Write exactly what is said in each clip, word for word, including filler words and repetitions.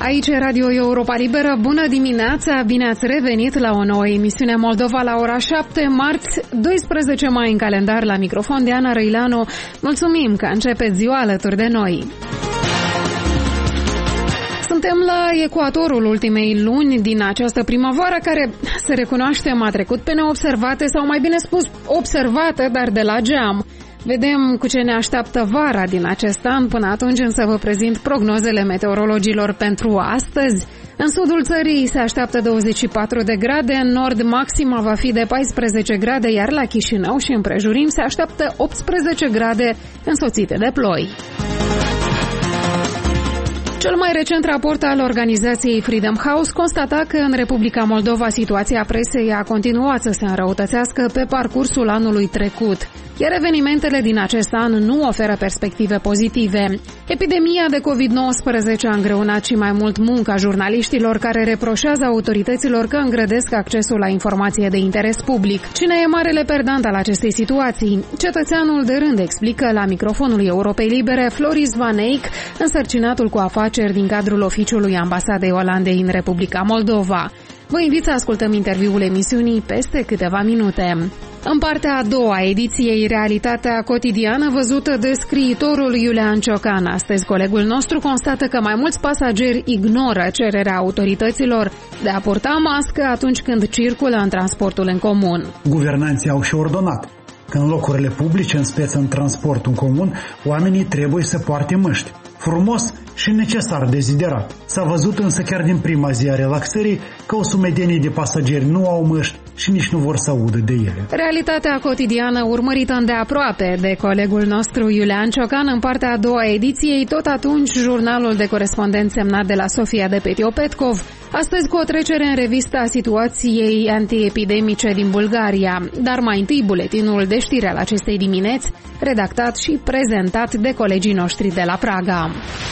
Aici e Radio Europa Liberă. Bună dimineața, bine ați revenit la o nouă emisiune Moldova la ora șapte, marți, doisprezece mai în calendar. La microfon Diana Răileanu. Mulțumim că începeți ziua alături de noi. Suntem la ecuatorul ultimei luni din această primăvară care, se recunoaștem, a trecut pe neobservate sau mai bine spus observată, dar de la geam. Vedem cu ce ne așteaptă vara din acest an. Până atunci însă vă prezint prognozele meteorologilor pentru astăzi. În sudul țării se așteaptă douăzeci și patru de grade, în nord maxima va fi de paisprezece grade, iar la Chișinău și împrejurim se așteaptă optsprezece grade însoțite de ploi. Cel mai recent raport al organizației Freedom House constata că în Republica Moldova situația presei a continuat să se înrăutățească pe parcursul anului trecut, iar evenimentele din acest an nu oferă perspective pozitive. Epidemia de covid nouăsprezece a îngreunat și mai mult munca jurnaliștilor care reproșează autorităților că îngrădesc accesul la informație de interes public. Cine e marele perdant al acestei situații? Cetățeanul de rând explică la microfonul Europei Libere Floris Van Eyck, însărcinatul cu afaceri din cadrul oficiului Ambasadei Olandei în Republica Moldova. Vă invit să ascultăm interviul emisiunii peste câteva minute. În partea a doua a ediției Realitatea cotidiană văzută de scriitorul Iulian Ciocan. Astăzi colegul nostru constată că mai mulți pasageri ignoră cererea autorităților de a purta mască atunci când circulă în transportul în comun. Guvernanții au și ordonat că în locurile publice, în speță în transportul în comun, oamenii trebuie să poarte măști. Frumos și necesar deziderat. S-a văzut însă chiar din prima zi a relaxării că o sumedenie de pasageri nu au măști și nici nu vor să audă de ele. Realitatea cotidiană urmărită îndeaproape de colegul nostru Iulian Ciocan în partea a doua a ediției, tot atunci jurnalul de corespondent semnat de la Sofia de Petio-Petkov, astăzi cu o trecere în revistă a situației antiepidemice din Bulgaria, dar mai întâi buletinul de știri al acestei dimineți, redactat și prezentat de colegii noștri de la Praga.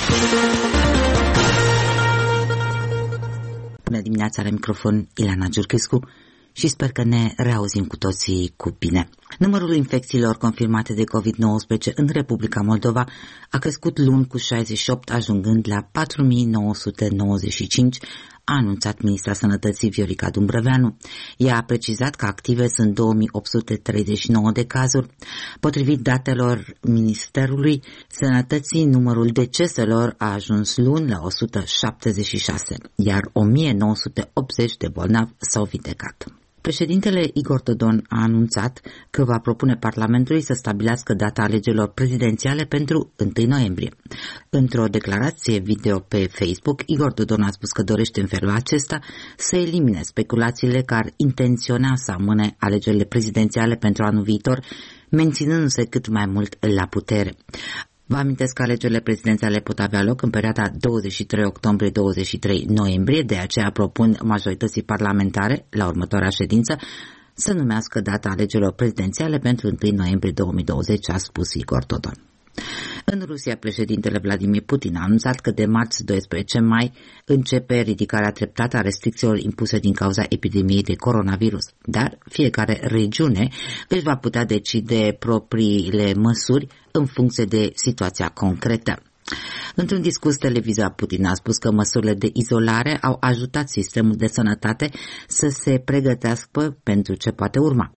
Bună dimineața, la microfon Ileana Giurchescu și sper că ne reauzim cu toții cu bine. Numărul infecțiilor confirmate de covid nouăsprezece în Republica Moldova a crescut luni cu șaizeci și opt, ajungând la patru mii nouă sute nouăzeci și cinci, a anunțat ministra Sănătății Viorica Dumbrăveanu. Ea a precizat că active sunt două mii opt sute treizeci și nouă de cazuri. Potrivit datelor Ministerului Sănătății, numărul deceselor a ajuns luni la o sută șaptezeci și șase, iar o mie nouă sute optzeci de bolnavi s-au vindecat. Președintele Igor Dodon a anunțat că va propune Parlamentului să stabilească data alegerilor prezidențiale pentru întâi noiembrie. Într-o declarație video pe Facebook, Igor Dodon a spus că dorește în felul acesta să elimine speculațiile că ar intenționa să amâne alegerile prezidențiale pentru anul viitor, menținându-se cât mai mult la putere. Vă amintesc că alegerile prezidențiale pot avea loc în perioada douăzeci și trei octombrie - douăzeci și trei noiembrie, de aceea propun majorității parlamentare, la următoarea ședință, să numească data alegerilor prezidențiale pentru întâi noiembrie două mii douăzeci, a spus Igor Dodon. În Rusia, președintele Vladimir Putin a anunțat că de marți doisprezece mai începe ridicarea treptată a restricțiilor impuse din cauza epidemiei de coronavirus, dar fiecare regiune își va putea decide propriile măsuri în funcție de situația concretă. Într-un discurs televizat, Putin a spus că măsurile de izolare au ajutat sistemul de sănătate să se pregătească pentru ce poate urma.